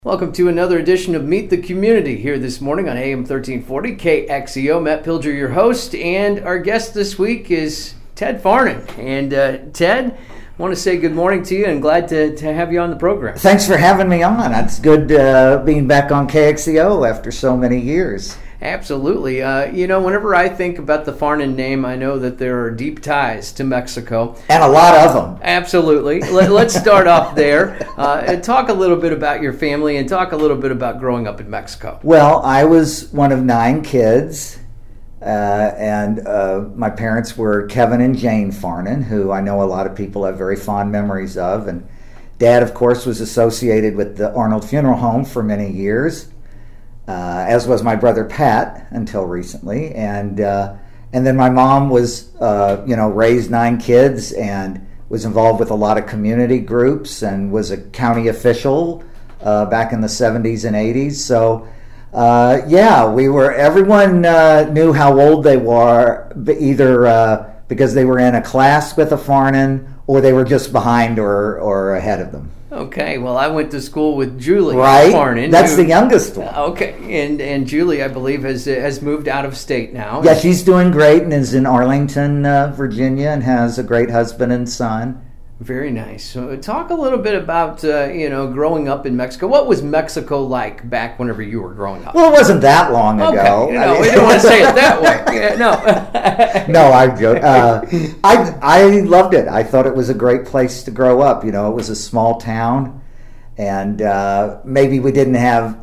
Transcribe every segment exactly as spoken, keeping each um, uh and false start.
Welcome to another edition of Meet the Community here this morning on A M thirteen forty K X E O. Matt Pilger, your host, and our guest this week is Ted Farnan. And uh, Ted, I want to say good morning to you and glad to, to have you on the program. Thanks for having me on. It's good uh, being back on K X E O after so many years. Absolutely. Uh, you know, whenever I think about the Farnan name, I know that there are deep ties to Mexico. And a lot of them. Absolutely. Let, let's start off there uh, and talk a little bit about your family and talk a little bit about growing up in Mexico. Well, I was one of nine kids, uh, and uh, my parents were Kevin and Jane Farnan, who I know a lot of people have very fond memories of. And Dad, of course, was associated with the Arnold Funeral Home for many years. Uh, as was my brother Pat until recently, and uh, and then my mom was uh, you know raised nine kids and was involved with a lot of community groups and was a county official uh, back in the seventies and eighties. So uh, yeah, we were. Everyone uh, knew how old they were, either uh, because they were in a class with a Farnan or they were just behind or or ahead of them. Okay, well, I went to school with Julie right? Farnan. That's who, the youngest one. Okay, and and Julie, I believe, has has moved out of state now. Yeah, she's doing great and is in Arlington, uh, Virginia, and has a great husband and son. Very nice. So talk a little bit about, uh, you know, growing up in Mexico. What was Mexico like back whenever you were growing up? Well, it wasn't that long okay. ago. No, I mean, we didn't want to say it that way. Yeah, no. no, I joke. Uh, I I loved it. I thought it was a great place to grow up. You know, it was a small town, and uh, maybe we didn't have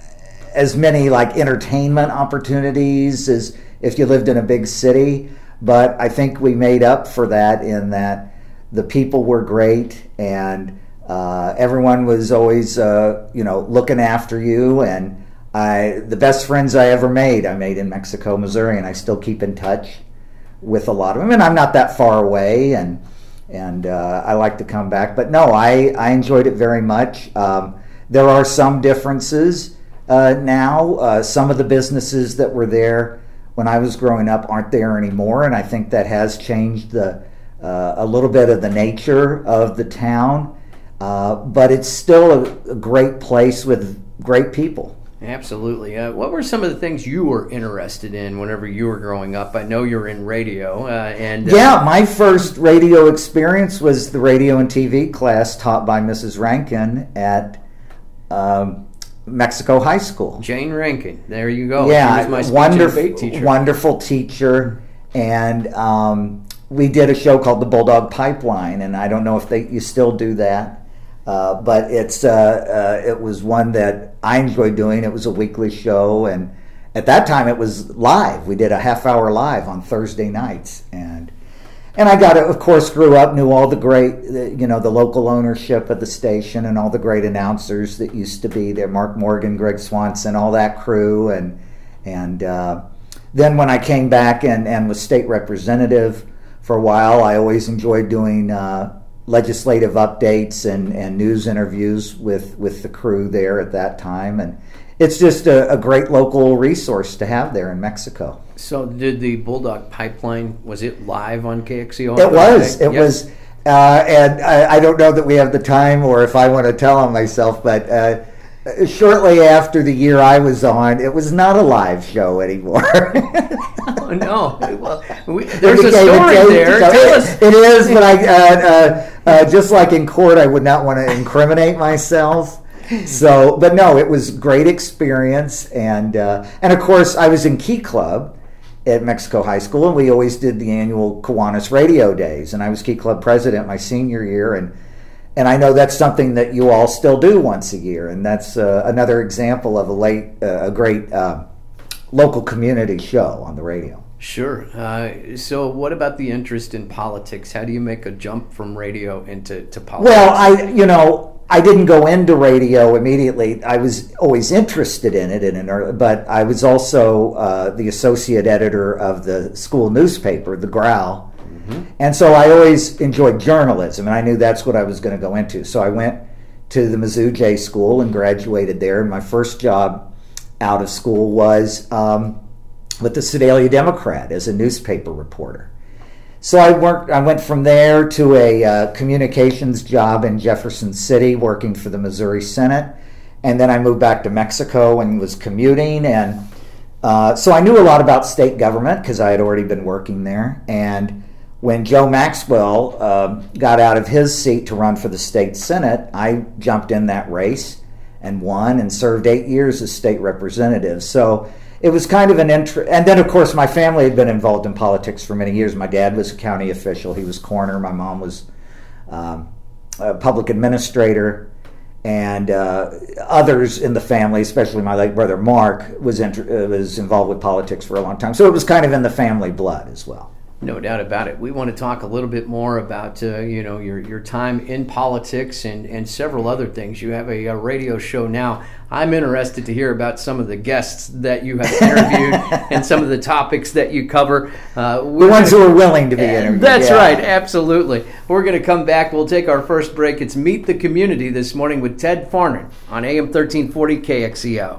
as many like entertainment opportunities as if you lived in a big city. But I think we made up for that in that the people were great, and uh, everyone was always, uh, you know, looking after you. And I, the best friends I ever made, I made in Mexico, Missouri, and I still keep in touch with a lot of them. And I'm not that far away, and and uh, I like to come back. But no, I, I enjoyed it very much. Um, there are some differences uh, now. Uh, some of the businesses that were there when I was growing up aren't there anymore, and I think that has changed the Uh, a little bit of the nature of the town, uh, but it's still a, a great place with great people. Absolutely. Uh, what were some of the things you were interested in whenever you were growing up? I know you were in radio. Uh, and uh, Yeah, my first radio experience was the radio and T V class taught by Missus Rankin at um, Mexico High School. Jane Rankin. There you go. Yeah, she was my speech wonderful, and debate teacher. Wonderful teacher. And um, we did a show called the Bulldog Pipeline, and I don't know if they you still do that, uh, but it's uh, uh, it was one that I enjoyed doing. It was a weekly show, and at that time it was live. We did a half hour live on Thursday nights, and and I got it. Of course, grew up, knew all the great, you know, the local ownership of the station and all the great announcers that used to be there, Mark Morgan, Greg Swanson, all that crew, and and uh, then when I came back and and was state representative for a while, I always enjoyed doing uh, legislative updates and, and news interviews with, with the crew there at that time. And it's just a, a great local resource to have there in Mexico. So did the Bulldog Pipeline, was it live on K X E O? It was. It yep. was. Uh, and I, I don't know that we have the time or if I want to tell on myself, but uh, shortly after the year I was on, it was not a live show anymore. Oh, no. Well, we, there's a story there. Tell us. It is, but I, uh, uh, uh, just like in court, I would not want to incriminate myself. So, but no, it was great experience, and uh, and of course, I was in Key Club at Mexico High School, and we always did the annual Kiwanis Radio Days, and I was Key Club president my senior year, and and I know that's something that you all still do once a year, and that's uh, another example of a late, uh, a great. Uh, local community show on the radio. Sure. Uh, so what about the interest in politics? How do you make a jump from radio into to politics? Well, I, you know, I didn't go into radio immediately. I was always interested in it, in an early, but I was also uh, the associate editor of the school newspaper, The Growl. Mm-hmm. And so I always enjoyed journalism, and I knew that's what I was going to go into. So I went to the Mizzou J School and graduated there, and my first job out of school was um, with the Sedalia Democrat as a newspaper reporter. So I worked. I went from there to a uh, communications job in Jefferson City, working for the Missouri Senate, and then I moved back to Mexico and was commuting, and uh, so I knew a lot about state government because I had already been working there. And when Joe Maxwell uh, got out of his seat to run for the state senate, I jumped in that race and won and served eight years as state representative. So it was kind of an interest. And then, of course, my family had been involved in politics for many years. My dad was a county official. He was coroner. My mom was um, a public administrator. And uh, others in the family, especially my late brother Mark, was inter- uh, was involved with politics for a long time. So it was kind of in the family blood as well. No doubt about it. We want to talk a little bit more about uh, you know your your time in politics and, and several other things. You have a, a radio show now. I'm interested to hear about some of the guests that you have interviewed and some of the topics that you cover. Uh, the ones who are willing to be interviewed. That's yeah. right, absolutely. We're going to come back. We'll take our first break. It's Meet the Community this morning with Ted Farnon on A M thirteen forty K X E O.